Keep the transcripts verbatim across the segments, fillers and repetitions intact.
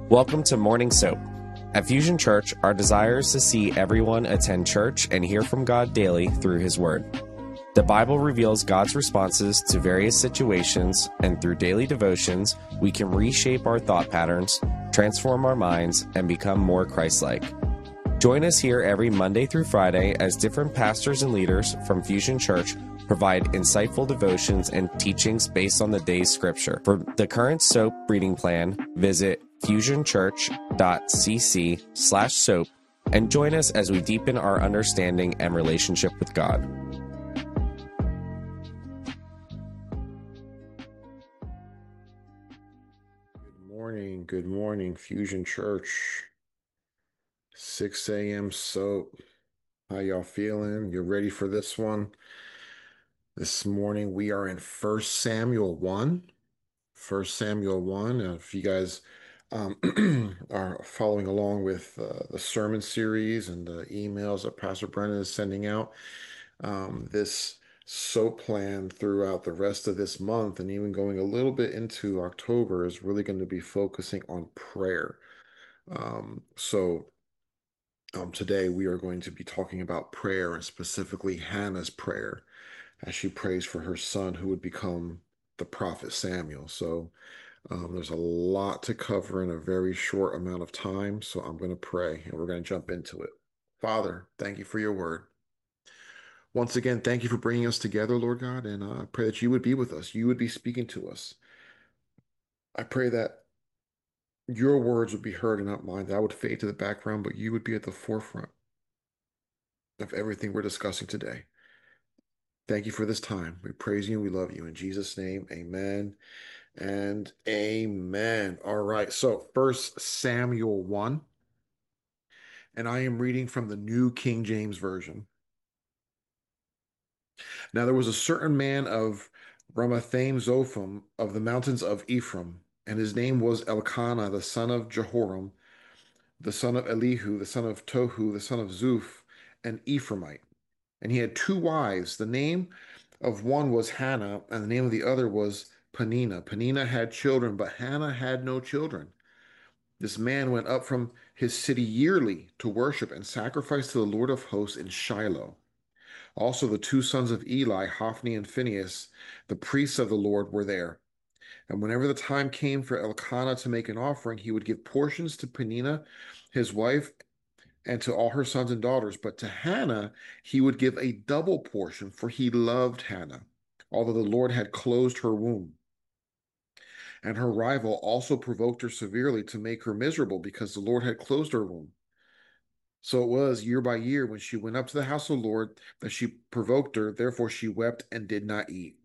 Welcome to Morning Soap. At Fusion Church, our desire is to see everyone attend church and hear from God daily through His Word. The Bible reveals God's responses to various situations, and through daily devotions, we can reshape our thought patterns, transform our minds, and become more Christ-like. Join us here every Monday through Friday as different pastors and leaders from Fusion Church provide insightful devotions and teachings based on the day's scripture. For the current soap reading plan, visit fusionchurch.cc slash soap and join us as we deepen our understanding and relationship with God. Good morning, good morning, Fusion Church. six a.m. soap. How y'all feeling? You ready for this one? This morning we are in First Samuel one. First Samuel one. Uh, if you guys um, are following along with uh, the sermon series and the emails that Pastor Brennan is sending out, um, this soap plan throughout the rest of this month and even going a little bit into October is really going to be focusing on prayer. Um, so um, today we are going to be talking about prayer and specifically Hannah's prayer as she prays for her son who would become the prophet Samuel. So um, there's a lot to cover in a very short amount of time. So I'm going to pray and we're going to jump into it. Father, thank you for your word. Once again, thank you for bringing us together, Lord God, and uh, I pray that you would be with us. You would be speaking to us. I pray that your words would be heard and not mine, that I would fade to the background, but you would be at the forefront of everything we're discussing today. Thank you for this time. We praise you and we love you. In Jesus' name, amen and amen. All right, so First Samuel one, and I am reading from the New King James Version. Now there was a certain man of Ramathaim Zophim of the mountains of Ephraim, and his name was Elkanah, the son of Jehoram, the son of Elihu, the son of Tohu, the son of Zuph, an Ephraimite. And he had two wives. The name of one was Hannah, and the name of the other was Peninnah. Peninnah had children, but Hannah had no children. This man went up from his city yearly to worship and sacrifice to the Lord of hosts in Shiloh. Also, the two sons of Eli, Hophni and Phinehas, the priests of the Lord, were there. And whenever the time came for Elkanah to make an offering, he would give portions to Peninnah, his wife, and to all her sons and daughters. But to Hannah, he would give a double portion, for he loved Hannah, although the Lord had closed her womb. And her rival also provoked her severely to make her miserable, because the Lord had closed her womb. So it was year by year when she went up to the house of the Lord that she provoked her. Therefore she wept and did not eat.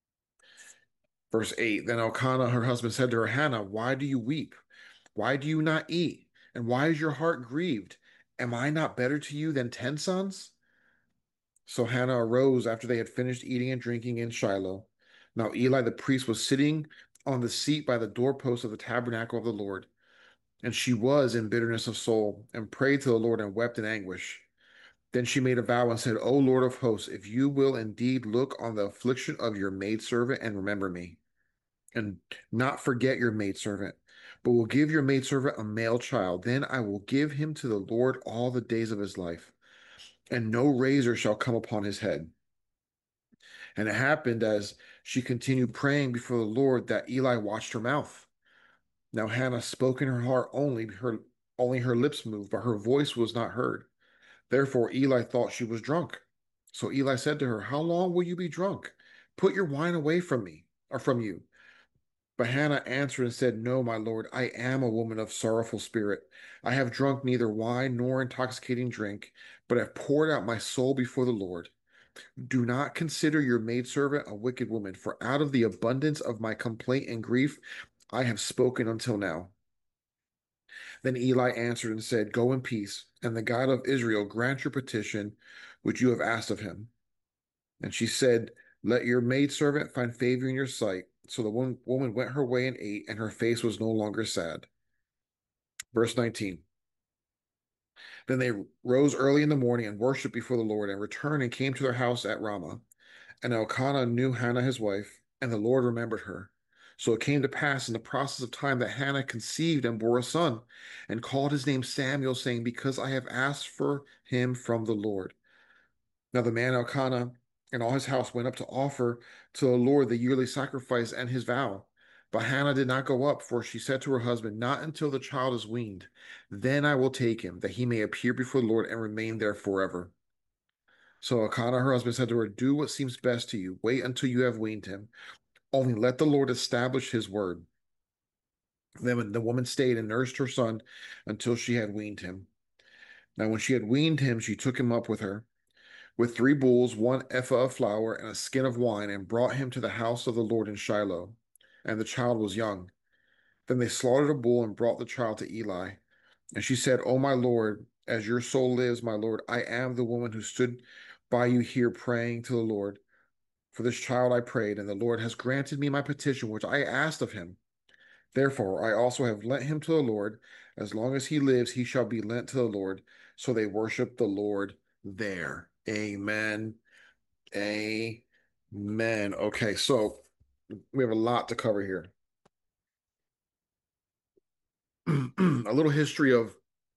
Verse eight, then Elkanah, her husband, said to her, Hannah, why do you weep? Why do you not eat? And why is your heart grieved? Am I not better to you than ten sons? So Hannah arose after they had finished eating and drinking in Shiloh. Now Eli the priest was sitting on the seat by the doorpost of the tabernacle of the Lord. And she was in bitterness of soul, and prayed to the Lord and wept in anguish. Then she made a vow and said, O Lord of hosts, if you will indeed look on the affliction of your maidservant and remember me, and not forget your maidservant, but will give your maidservant a male child, then I will give him to the Lord all the days of his life, and no razor shall come upon his head. And it happened as she continued praying before the Lord that Eli watched her mouth. Now Hannah spoke in her heart only, her only her lips moved, but her voice was not heard. Therefore Eli thought she was drunk. So Eli said to her, How long will you be drunk? Put your wine away from me, or from you. But Hannah answered and said, No, my lord, I am a woman of sorrowful spirit. I have drunk neither wine nor intoxicating drink, but have poured out my soul before the Lord. Do not consider your maidservant a wicked woman, for out of the abundance of my complaint and grief I have spoken until now. Then Eli answered and said, Go in peace, and the God of Israel grant your petition which you have asked of him. And she said, Let your maidservant find favor in your sight. So the woman went her way and ate, and her face was no longer sad. Verse nineteen. Then they rose early in the morning and worshipped before the Lord, and returned and came to their house at Ramah. And Elkanah knew Hannah his wife, and the Lord remembered her. So it came to pass in the process of time that Hannah conceived and bore a son, and called his name Samuel, saying, Because I have asked for him from the Lord. Now the man Elkanah and all his house went up to offer to the Lord the yearly sacrifice and his vow. But Hannah did not go up, for she said to her husband, Not until the child is weaned. Then I will take him, that he may appear before the Lord and remain there forever. So Elkanah, her husband, said to her, Do what seems best to you. Wait until you have weaned him. Only let the Lord establish his word. Then the woman stayed and nursed her son until she had weaned him. Now, when she had weaned him, she took him up with her, with three bulls, one ephah of flour, and a skin of wine, and brought him to the house of the Lord in Shiloh. And the child was young. Then they slaughtered a bull and brought the child to Eli. And she said, O my Lord, as your soul lives, my Lord, I am the woman who stood by you here praying to the Lord. For this child I prayed, and the Lord has granted me my petition, which I asked of him. Therefore, I also have lent him to the Lord. As long as he lives, he shall be lent to the Lord. So they worship the Lord there. Amen. Amen. Okay, so we have a lot to cover here. A little history of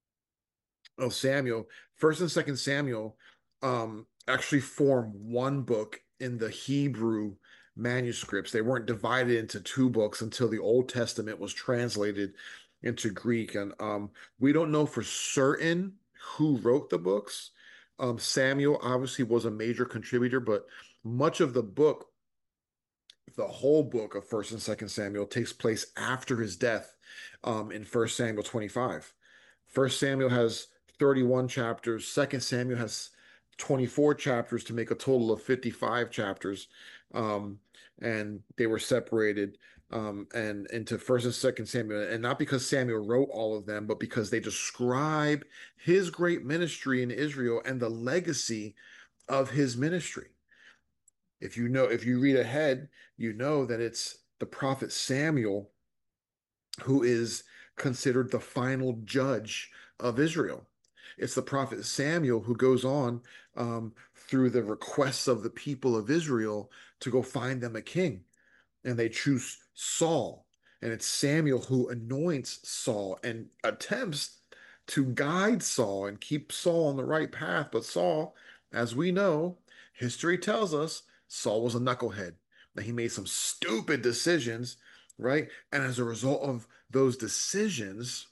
of Samuel. First and Second Samuel um, actually form one book in the Hebrew manuscripts. They weren't divided into two books until the Old Testament was translated into Greek. And um, we don't know for certain who wrote the books. Um, Samuel obviously was a major contributor, but much of the book, the whole book of First and Second Samuel, takes place after his death um, in First Samuel twenty-five. First Samuel has thirty-one chapters. Second Samuel has twenty-four chapters to make a total of fifty-five chapters. Um, and they were separated um, and into First and Second Samuel, and not because Samuel wrote all of them, but because they describe his great ministry in Israel and the legacy of his ministry. If you know, if you read ahead, you know that it's the prophet Samuel who is considered the final judge of Israel. It's the prophet Samuel who goes on um, through the requests of the people of Israel to go find them a king, and they choose Saul. And it's Samuel who anoints Saul and attempts to guide Saul and keep Saul on the right path. But Saul, as we know, history tells us Saul was a knucklehead, that he made some stupid decisions, right? And as a result of those decisions,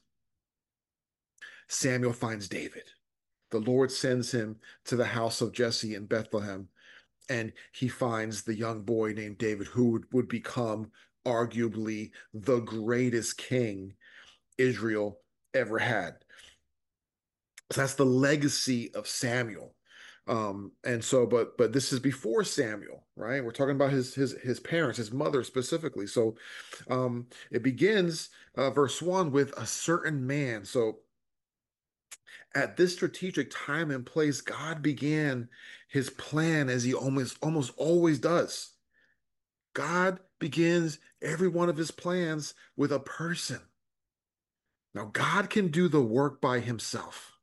Samuel finds David. The Lord sends him to the house of Jesse in Bethlehem, and he finds the young boy named David who would, would become arguably the greatest king Israel ever had. So that's the legacy of Samuel. Um, and so, but but this is before Samuel, right? We're talking about his his his parents, his mother specifically. So um, it begins uh, verse one with a certain man. So at this strategic time and place, God began his plan as he almost almost always does. God begins every one of his plans with a person. Now, God can do the work by himself,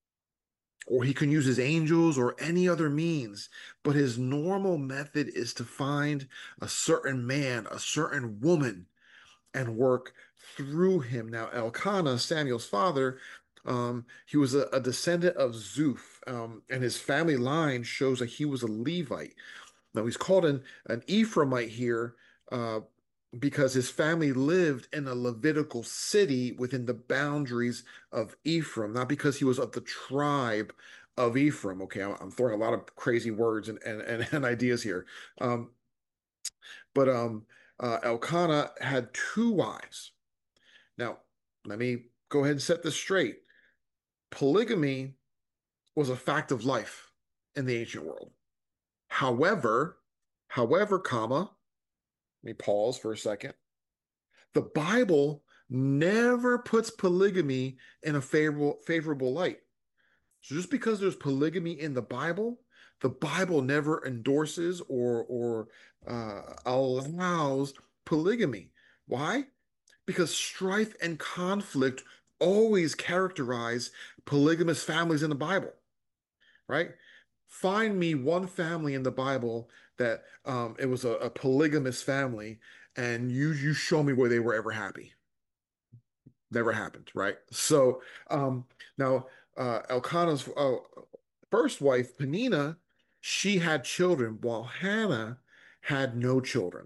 or he can use his angels or any other means, but his normal method is to find a certain man, a certain woman, and work through him. Now, Elkanah, Samuel's father, um, he was a, a descendant of Zuph, um, and his family line shows that he was a Levite. Now, he's called an, an Ephraimite here uh, because his family lived in a Levitical city within the boundaries of Ephraim, not because he was of the tribe of Ephraim. Okay, I'm, I'm throwing a lot of crazy words and, and, and, and ideas here. Um, but um, uh, Elkanah had two wives. Now, let me go ahead and set this straight. Polygamy was a fact of life in the ancient world. However, however, comma, let me pause for a second. The Bible never puts polygamy in a favorable favorable light. So just because there's polygamy in the Bible, the Bible never endorses or or uh, allows polygamy. Why? Because strife and conflict always characterize polygamous families in the Bible, right? Find me one family in the Bible that um, it was a, a polygamous family, and you you show me where they were ever happy. Never happened, right? So um, now uh, Elkanah's uh, first wife, Penina, she had children, while Hannah had no children.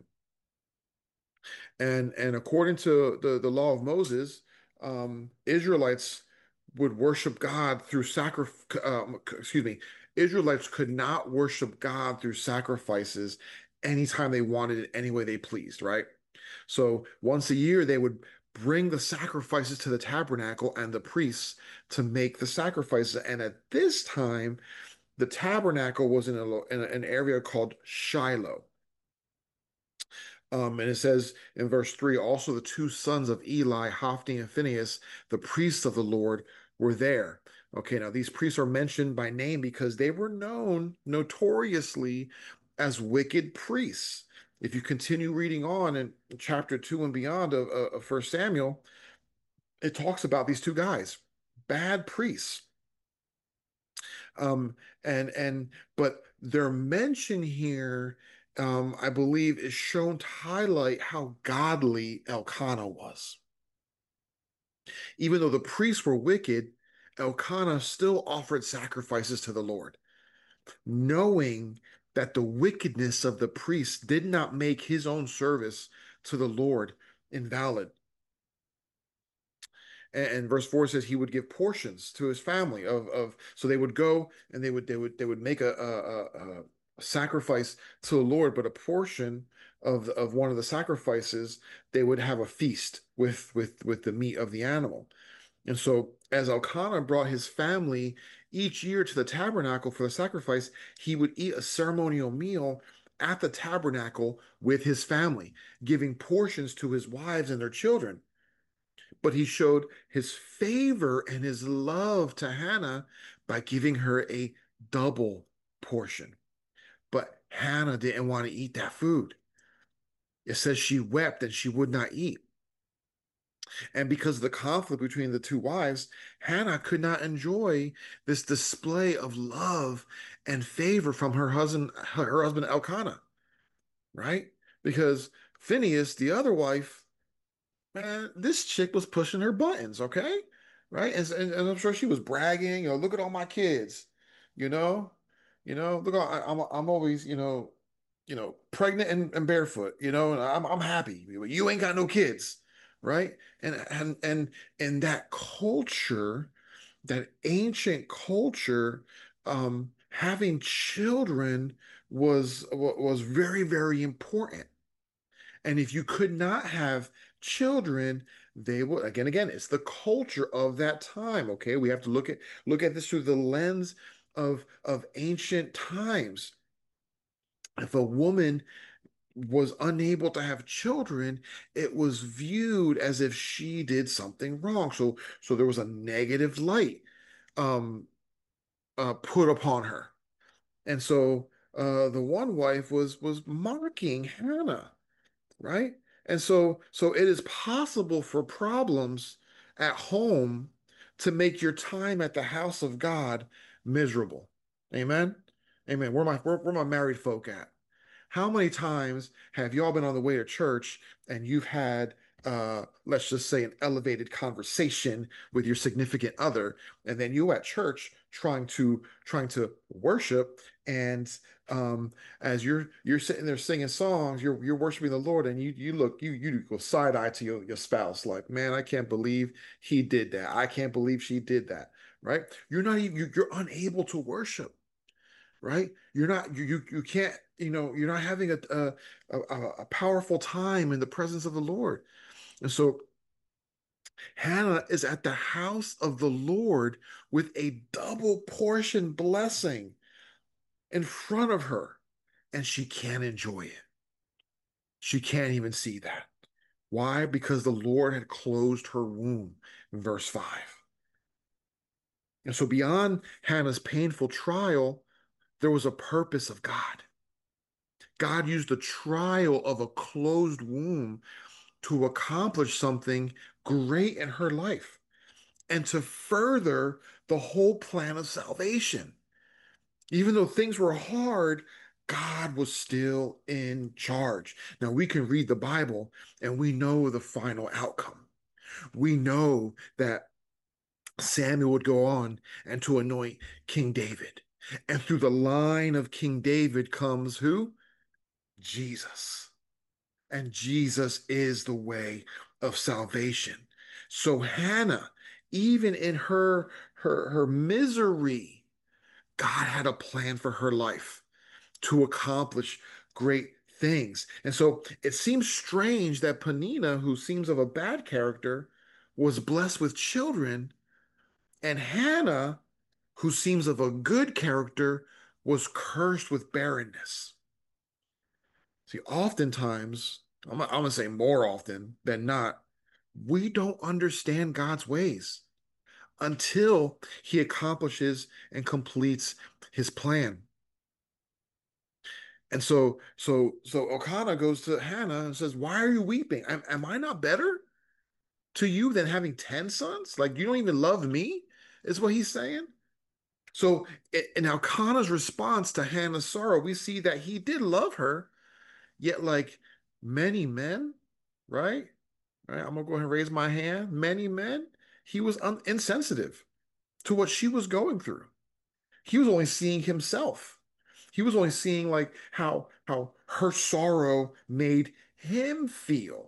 And and according to the, the law of Moses, um, Israelites would worship God through sacrifice. Um, excuse me, Israelites could not worship God through sacrifices anytime they wanted it, any way they pleased, right? So once a year, they would bring the sacrifices to the tabernacle and the priests to make the sacrifices. And at this time, the tabernacle was in, a, in an area called Shiloh. Um, and it says in verse three, also the two sons of Eli, Hophni and Phinehas, the priests of the Lord, were there. Okay, now these priests are mentioned by name because they were known notoriously as wicked priests. If you continue reading on in chapter two and beyond of, of First Samuel, it talks about these two guys, bad priests. Um, and and but their mention here, um, I believe, is shown to highlight how godly Elkanah was. Even though the priests were wicked, Elkanah still offered sacrifices to the Lord, knowing that the wickedness of the priests did not make his own service to the Lord invalid. And, and verse four says he would give portions to his family of of so they would go and they would they would they would make a a, a, a sacrifice to the Lord, but a portion of of one of the sacrifices they would have a feast with with with the meat of the animal. And so as Elkanah brought his family each year to the tabernacle for the sacrifice, he would eat a ceremonial meal at the tabernacle with his family, giving portions to his wives and their children. But he showed his favor and his love to Hannah by giving her a double portion. But Hannah didn't want to eat that food. It says she wept and she would not eat. And because of the conflict between the two wives, Hannah could not enjoy this display of love and favor from her husband, her husband Elkanah, right? Because Phineas, the other wife, man, this chick was pushing her buttons, okay? Right? And, and, and I'm sure she was bragging, you know, look at all my kids, you know, you know, look, I, I'm I'm always, you know, you know, pregnant and, and barefoot, you know, and I'm I'm happy. You ain't got no kids, right? And and and and that culture, that ancient culture, um, having children was was very, very important. And if you could not have children, they will again, again, it's the culture of that time. Okay. We have to look at look at this through the lens of of ancient times. If a woman was unable to have children, it was viewed as if she did something wrong. So so there was a negative light um uh, put upon her. And so uh the one wife was was mocking Hannah, right? And so, so it is possible for problems at home to make your time at the house of God miserable. Amen. Amen. Where my where, where my married folk at? How many times have y'all been on the way to church and you've had, uh, let's just say, an elevated conversation with your significant other, and then you at church trying to trying to worship, and um, as you're you're sitting there singing songs, you're you're worshiping the Lord, and you you look you you go side eye to your, your spouse like, man, I can't believe he did that. I can't believe she did that. Right? You're not even you- you're unable to worship, right? You're not you you, you can't, you know, you're not having a, a a a powerful time in the presence of the Lord. And so Hannah is at the house of the Lord with a double portion blessing in front of her, and she can't enjoy it. She can't even see that. Why? Because the Lord had closed her womb in verse five. And so beyond Hannah's painful trial, there was a purpose of God. God used the trial of a closed womb to accomplish something great in her life and to further the whole plan of salvation. Even though things were hard, God was still in charge. Now we can read the Bible and we know the final outcome. We know that Samuel would go on and to anoint King David. And through the line of King David comes who? Jesus. And Jesus is the way of salvation. So Hannah, even in her her her misery, God had a plan for her life to accomplish great things. And so it seems strange that Penina, who seems of a bad character, was blessed with children, and Hannah, who seems of a good character, was cursed with barrenness. See, oftentimes, I'm, I'm going to say more often than not, we don't understand God's ways until he accomplishes and completes his plan. And so, so, so Elkanah goes to Hannah and says, "Why are you weeping? Am, am I not better to you than having ten sons? Like you don't even love me?" Is what he's saying. So, i- in Elkanah's response to Hannah's sorrow, we see that he did love her, yet, like many men, right? Right? I'm gonna go ahead and raise my hand. Many men, he was un insensitive to what she was going through. He was only seeing himself. He was only seeing like how how her sorrow made him feel.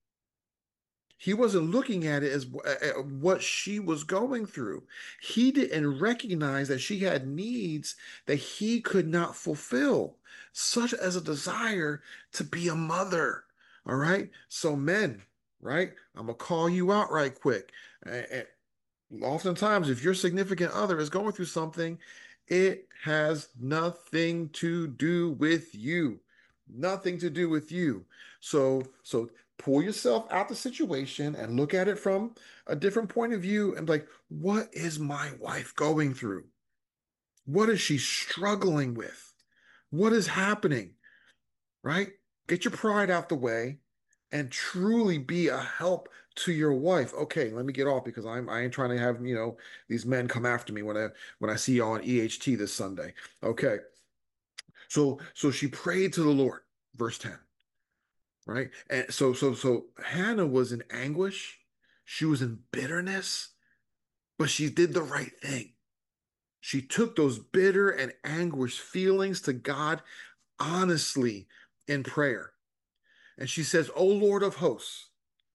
He wasn't looking at it as at what she was going through. He didn't recognize that she had needs that he could not fulfill, such as a desire to be a mother. All right. So, men, right? I'm gonna call you out right quick. And oftentimes, if your significant other is going through something, it has nothing to do with you. Nothing to do with you. So, so pull yourself out the situation and look at it from a different point of view and be like, what is my wife going through? What is she struggling with? What is happening? Right? Get your pride out the way and truly be a help to your wife. Okay, let me get off because I'm I ain't trying to have, you know, these men come after me when I when I see y'all on E H T this Sunday. Okay. So so she prayed to the Lord, verse ten, right? And so so so Hannah was in anguish, she was in bitterness, but she did the right thing. She took those bitter and anguished feelings to God honestly in prayer. And she says, "O Lord of hosts,"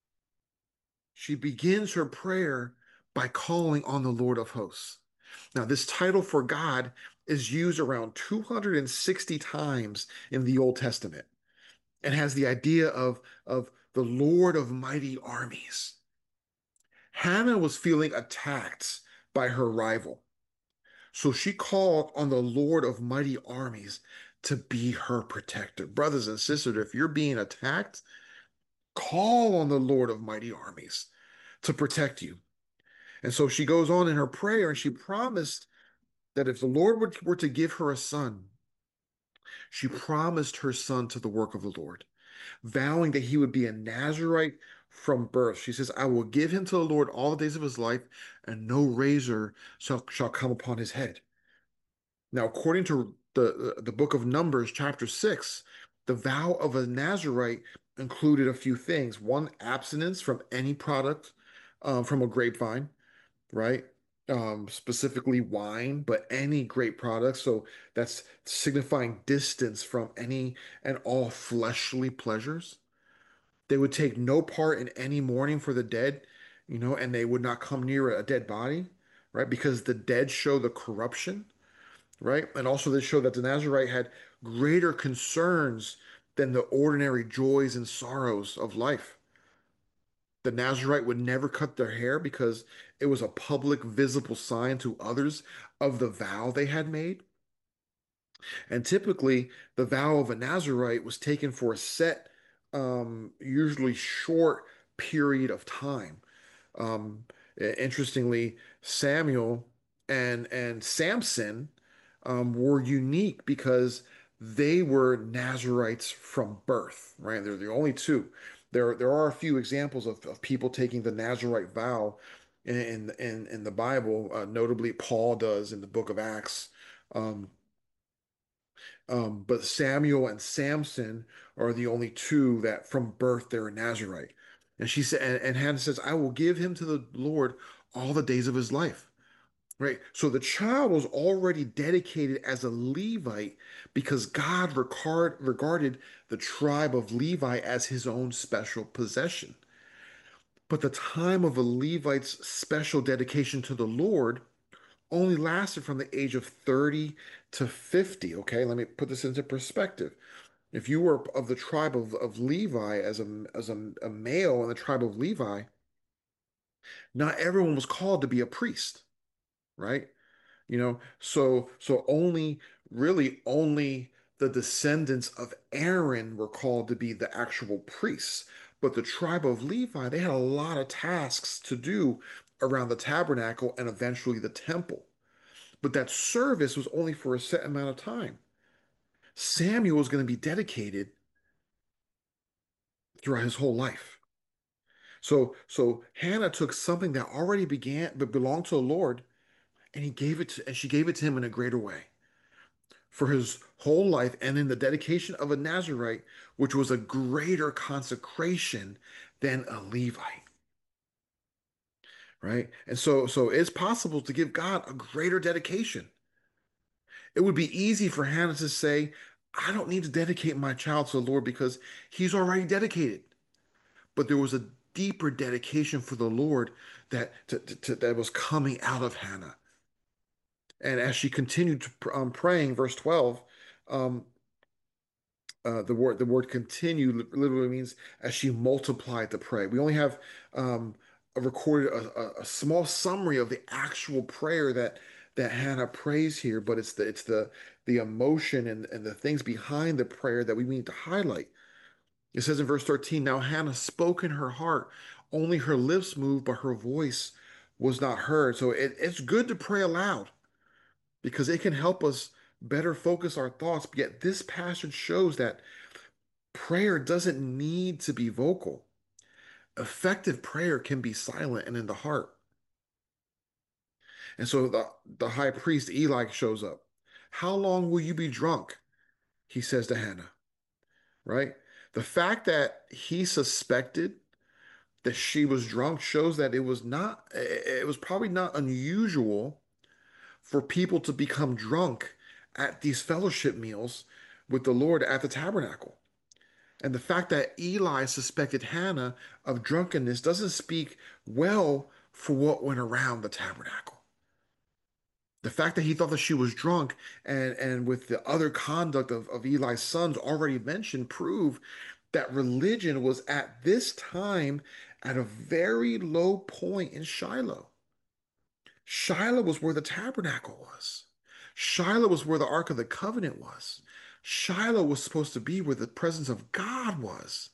she begins her prayer by calling on the Lord of hosts. Now, this title for God is used around two hundred sixty times in the Old Testament and has the idea of, of the Lord of mighty armies. Hannah was feeling attacked by her rival, so she called on the Lord of mighty armies to be her protector. Brothers and sisters, if you're being attacked, call on the Lord of mighty armies to protect you. And so she goes on in her prayer and she promised that if the Lord were, were to give her a son, she promised her son to the work of the Lord, vowing that he would be a Nazarite from birth. She says, "I will give him to the Lord all the days of his life, and no razor shall, shall come upon his head." Now, according to the, the book of Numbers, chapter six, the vow of a Nazarite included a few things. One, abstinence from any product um, from a grapevine, right? Um, specifically wine, but any grape products. So that's signifying distance from any and all fleshly pleasures. They would take no part in any mourning for the dead, you know, and they would not come near a dead body, right? Because the dead show the corruption, right? And also they show that the Nazarite had greater concerns than the ordinary joys and sorrows of life. The Nazarite would never cut their hair because it was a public, visible sign to others of the vow they had made. And typically, the vow of a Nazarite was taken for a set, um, usually short period of time. Um, Interestingly, Samuel and and Samson um, were unique because they were Nazarites from birth, right? They're the only two. There, there are a few examples of, of people taking the Nazarite vow in in in the Bible. Uh, notably, Paul does in the book of Acts. Um, Um, but Samuel and Samson are the only two that from birth they're a Nazarite. And she said, and, and Hannah says, I will give him to the Lord all the days of his life. Right. So the child was already dedicated as a Levite because God regard, regarded the tribe of Levi as his own special possession. But the time of a Levite's special dedication to the Lord only lasted from the age of thirty to fifty. Okay, let me put this into perspective. If you were of the tribe of, of Levi as a as a, a male in the tribe of Levi, not everyone was called to be a priest, right? You know, so so only really only the descendants of Aaron were called to be the actual priests. But the tribe of Levi, they had a lot of tasks to do around the tabernacle and eventually the temple. But that service was only for a set amount of time. Samuel was going to be dedicated throughout his whole life. So so Hannah took something that already began but belonged to the Lord, and he gave it to, and she gave it to him in a greater way for his whole life, and in the dedication of a Nazarite, which was a greater consecration than a Levite, right? And so, so it's possible to give God a greater dedication. It would be easy for Hannah to say, I don't need to dedicate my child to the Lord because he's already dedicated. But there was a deeper dedication for the Lord that to, to, to- that was coming out of Hannah. And as she continued to, um, praying, verse twelve, um, uh, the word the word continue literally means as she multiplied to pray. We only have um, a recorded a, a, a small summary of the actual prayer that that Hannah prays here, but it's the it's the the emotion and, and the things behind the prayer that we need to highlight. It says in verse thirteen, now Hannah spoke in her heart, only her lips moved, but her voice was not heard. So it, it's good to pray aloud because it can help us better focus our thoughts. Yet this passage shows that prayer doesn't need to be vocal. Effective prayer can be silent and in the heart. And so the, the high priest Eli shows up. How long will you be drunk? He says to Hannah, right? The fact that he suspected that she was drunk shows that it was not, it was probably not unusual for people to become drunk at these fellowship meals with the Lord at the tabernacle. And the fact that Eli suspected Hannah of drunkenness doesn't speak well for what went around the tabernacle. The fact that he thought that she was drunk and, and with the other conduct of, of Eli's sons already mentioned prove that religion was at this time at a very low point in Shiloh. Shiloh was where the tabernacle was. Shiloh was where the Ark of the Covenant was. Shiloh was supposed to be where the presence of God was.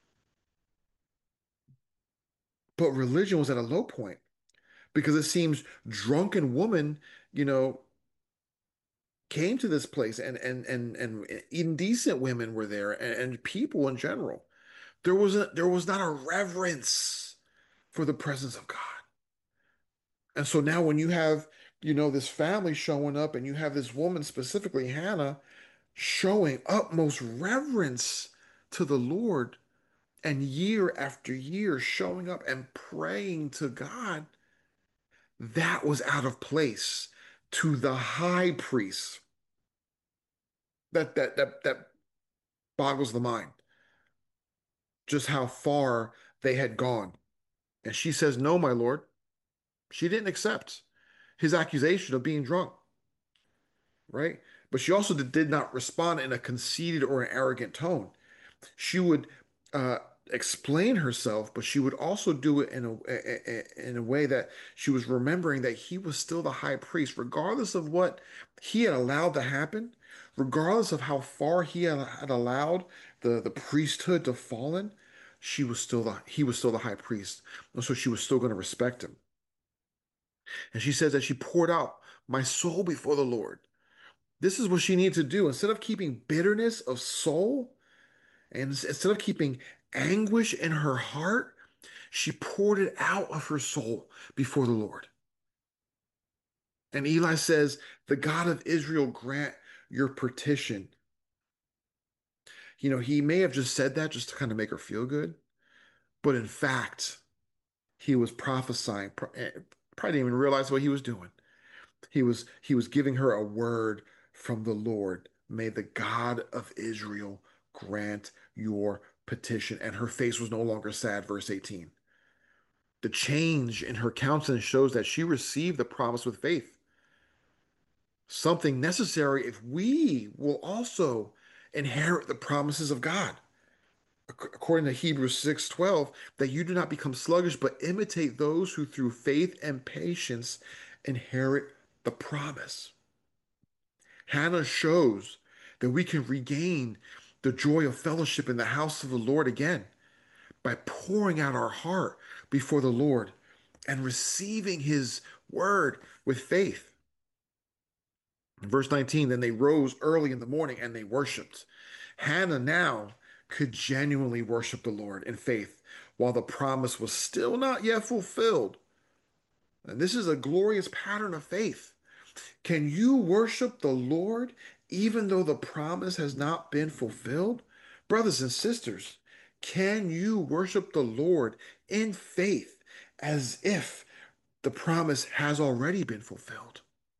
But religion was at a low point because it seems drunken women, you know, came to this place and and and and indecent women were there and, and people in general. There was a, there was not a reverence for the presence of God. And so now when you have, you know, this family showing up and you have this woman, specifically Hannah, showing utmost reverence to the Lord and year after year showing up and praying to God, that was out of place to the high priest. That that that that boggles the mind, just how far they had gone. And she says, no, my Lord. She didn't accept his accusation of being drunk, right? But she also did did not respond in a conceited or an arrogant tone. She would uh, explain herself, but she would also do it in a in a way that she was remembering that he was still the high priest, regardless of what he had allowed to happen, regardless of how far he had, had allowed the the priesthood to fallen. She was still the he was still the high priest, and so she was still going to respect him. And she says that she poured out my soul before the Lord. This is what she needed to do. Instead of keeping bitterness of soul, and instead of keeping anguish in her heart, she poured it out of her soul before the Lord. And Eli says, the God of Israel grant your petition. You know, he may have just said that just to kind of make her feel good, but in fact, he was prophesying, pro- eh, probably didn't even realize what he was doing. He was he was giving her a word from the Lord. May the God of Israel grant your petition. And her face was no longer sad, verse eighteen. The change in her countenance shows that she received the promise with faith, something necessary if we will also inherit the promises of God. According to Hebrews six twelve, that you do not become sluggish, but imitate those who through faith and patience inherit the promise. Hannah shows that we can regain the joy of fellowship in the house of the Lord again by pouring out our heart before the Lord and receiving his word with faith. In verse nineteen, then they rose early in the morning and they worshiped. Hannah now could genuinely worship the Lord in faith while the promise was still not yet fulfilled. And this is a glorious pattern of faith. Can you worship the Lord even though the promise has not been fulfilled? Brothers and sisters, can you worship the Lord in faith as if the promise has already been fulfilled?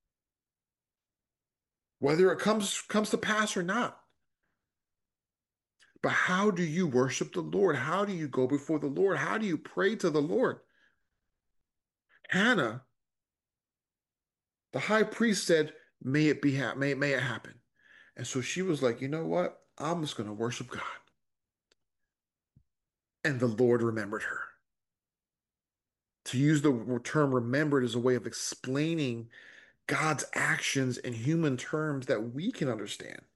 Whether it comes comes to pass or not. But how do you worship the Lord? How do you go before the Lord? How do you pray to the Lord? Hannah, the high priest said, "May it be ha- may may it happen." And so she was like, "You know what? I'm just going to worship God." And the Lord remembered her. To use the term remembered as a way of explaining God's actions in human terms that we can understand.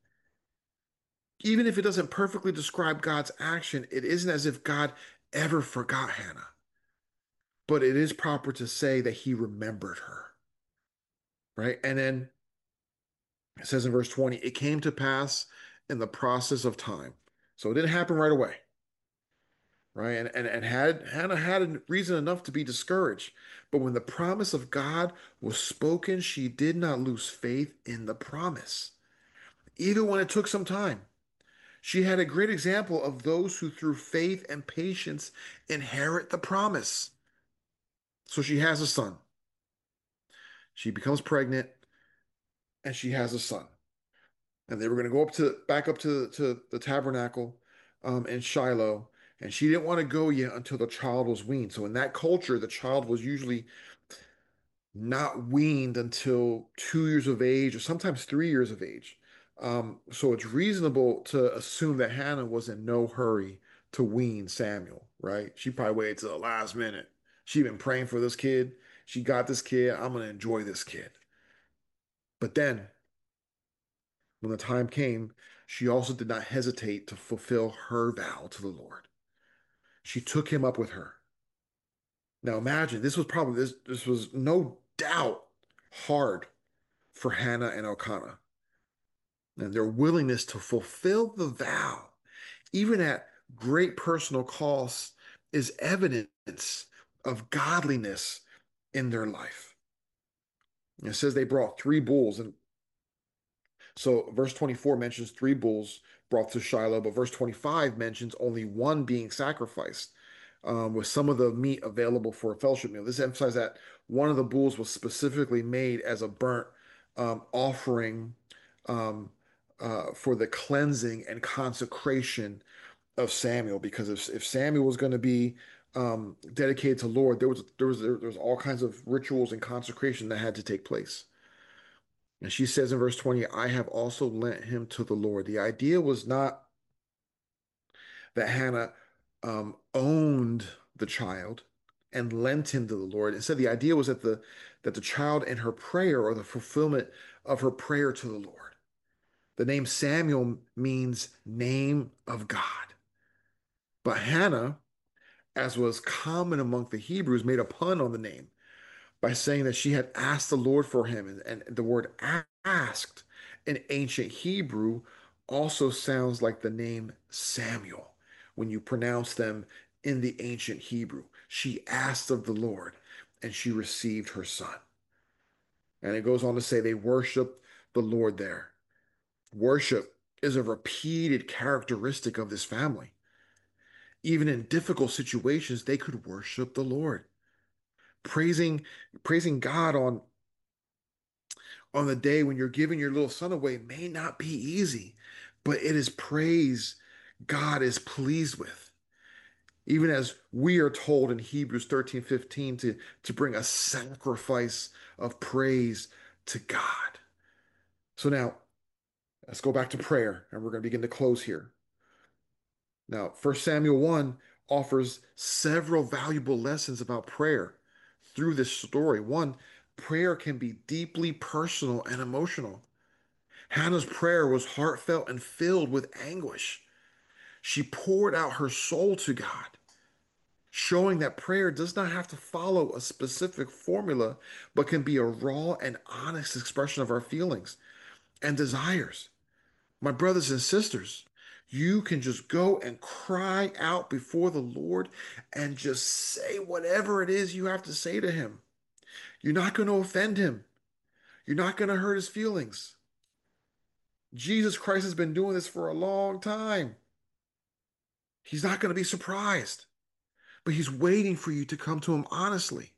Even if it doesn't perfectly describe God's action, it isn't as if God ever forgot Hannah. But it is proper to say that he remembered her, right? And then it says in verse twenty, it came to pass in the process of time. So it didn't happen right away, right? And, and, and had Hannah had reason enough to be discouraged. But when the promise of God was spoken, she did not lose faith in the promise, even when it took some time. She had a great example of those who through faith and patience inherit the promise. So she has a son. She becomes pregnant and she has a son. And they were going to go up to back up to, to the tabernacle um, in Shiloh. And she didn't want to go yet until the child was weaned. So in that culture, the child was usually not weaned until two years of age or sometimes three years of age. Um, so it's reasonable to assume that Hannah was in no hurry to wean Samuel, right? She probably waited till the last minute. She'd been praying for this kid. She got this kid. I'm going to enjoy this kid. But then when the time came, she also did not hesitate to fulfill her vow to the Lord. She took him up with her. Now imagine this was probably this this was no doubt hard for Hannah and Elkanah. And their willingness to fulfill the vow, even at great personal cost, is evidence of godliness in their life. It says they brought three bulls, and so verse twenty-four mentions three bulls brought to Shiloh, but verse twenty-five mentions only one being sacrificed, um, with some of the meat available for a fellowship meal. This emphasizes that one of the bulls was specifically made as a burnt um, offering um, uh, for the cleansing and consecration of Samuel. Because if, if Samuel was going to be um, dedicated to Lord, there was there was there was all kinds of rituals and consecration that had to take place. And she says in verse twenty, I have also lent him to the Lord. The idea was not that Hannah um, owned the child and lent him to the Lord. Instead, the idea was that the that the child in her prayer or the fulfillment of her prayer to the Lord. The name Samuel means name of God. But Hannah, as was common among the Hebrews, made a pun on the name by saying that she had asked the Lord for him. And, and the word asked in ancient Hebrew also sounds like the name Samuel when you pronounce them in the ancient Hebrew. She asked of the Lord and she received her son. And it goes on to say they worshiped the Lord there. Worship is a repeated characteristic of this family. Even in difficult situations, they could worship the Lord. Praising, praising God on, on the day when you're giving your little son away may not be easy, but it is praise God is pleased with. Even as we are told in Hebrews thirteen fifteen to, to bring a sacrifice of praise to God. So now let's go back to prayer and we're going to begin to close here. Now, First Samuel one offers several valuable lessons about prayer through this story. One, prayer can be deeply personal and emotional. Hannah's prayer was heartfelt and filled with anguish. She poured out her soul to God, showing that prayer does not have to follow a specific formula, but can be a raw and honest expression of our feelings and desires. My brothers and sisters, you can just go and cry out before the Lord and just say whatever it is you have to say to Him. You're not going to offend Him, you're not going to hurt His feelings. Jesus Christ has been doing this for a long time. He's not going to be surprised, but He's waiting for you to come to Him honestly.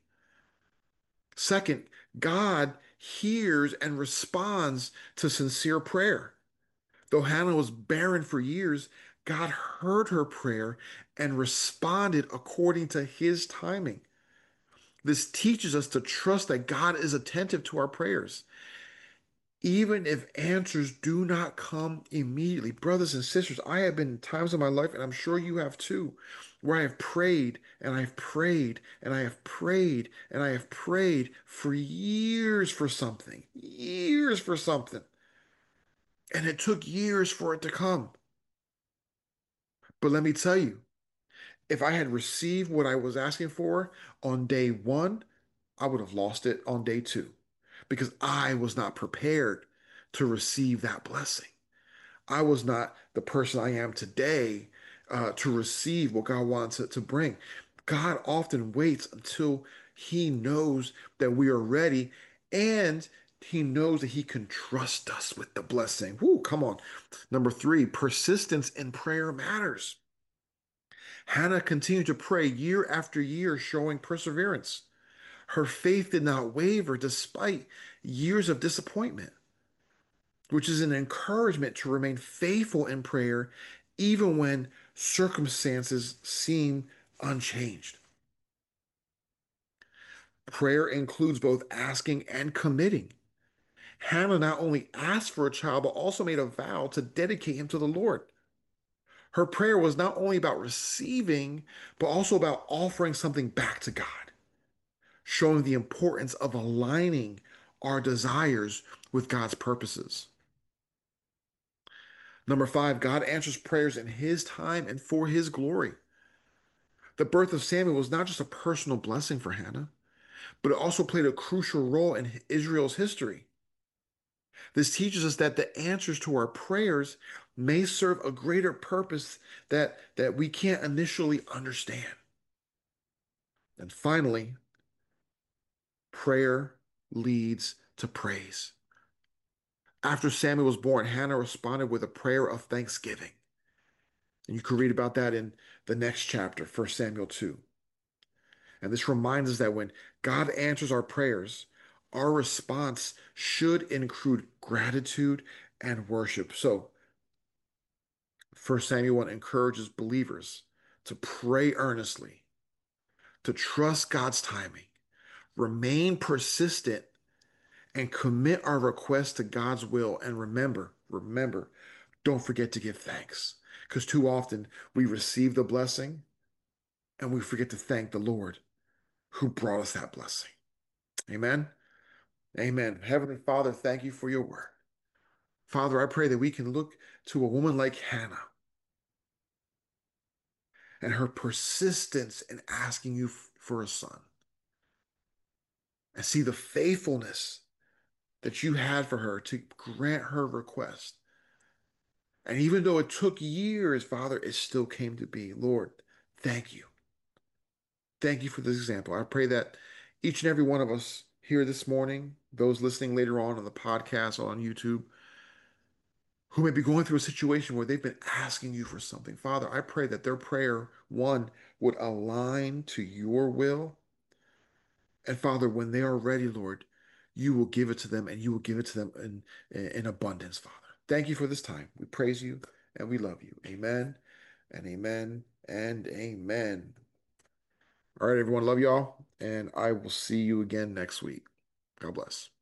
Second, God hears and responds to sincere prayer. Though Hannah was barren for years, God heard her prayer and responded according to His timing. This teaches us to trust that God is attentive to our prayers, even if answers do not come immediately. Brothers and sisters, I have been in times in my life, and I'm sure you have too, where I have prayed and I've prayed and I have prayed and I have prayed for years for something, years for something. And it took years for it to come. But let me tell you, if I had received what I was asking for on day one, I would have lost it on day two because I was not prepared to receive that blessing. I was not the person I am today uh, to receive what God wants it to bring. God often waits until He knows that we are ready and He knows that He can trust us with the blessing. Woo, come on. Number three, persistence in prayer matters. Hannah continued to pray year after year, showing perseverance. Her faith did not waver despite years of disappointment, which is an encouragement to remain faithful in prayer even when circumstances seem unchanged. Prayer includes both asking and committing. Hannah not only asked for a child, but also made a vow to dedicate him to the Lord. Her prayer was not only about receiving, but also about offering something back to God, showing the importance of aligning our desires with God's purposes. Number five, God answers prayers in His time and for His glory. The birth of Samuel was not just a personal blessing for Hannah, but it also played a crucial role in Israel's history. This teaches us that the answers to our prayers may serve a greater purpose that, that we can't initially understand. And finally, prayer leads to praise. After Samuel was born, Hannah responded with a prayer of thanksgiving. And you can read about that in the next chapter, First Samuel two. And this reminds us that when God answers our prayers, our response should include gratitude and worship. So, First Samuel one encourages believers to pray earnestly, to trust God's timing, remain persistent, and commit our requests to God's will. And remember, remember, don't forget to give thanks. Because too often we receive the blessing and we forget to thank the Lord who brought us that blessing. Amen. Amen. Heavenly Father, thank you for your word. Father, I pray that we can look to a woman like Hannah and her persistence in asking you f- for a son and see the faithfulness that you had for her to grant her request. And even though it took years, Father, it still came to be. Lord, thank you. Thank you for this example. I pray that each and every one of us here this morning, those listening later on on the podcast or on YouTube, who may be going through a situation where they've been asking you for something. Father, I pray that their prayer, one, would align to your will. And Father, when they are ready, Lord, you will give it to them and you will give it to them in, in abundance, Father. Thank you for this time. We praise you and we love you. Amen and amen and amen. All right, everyone. Love y'all. And I will see you again next week. God bless.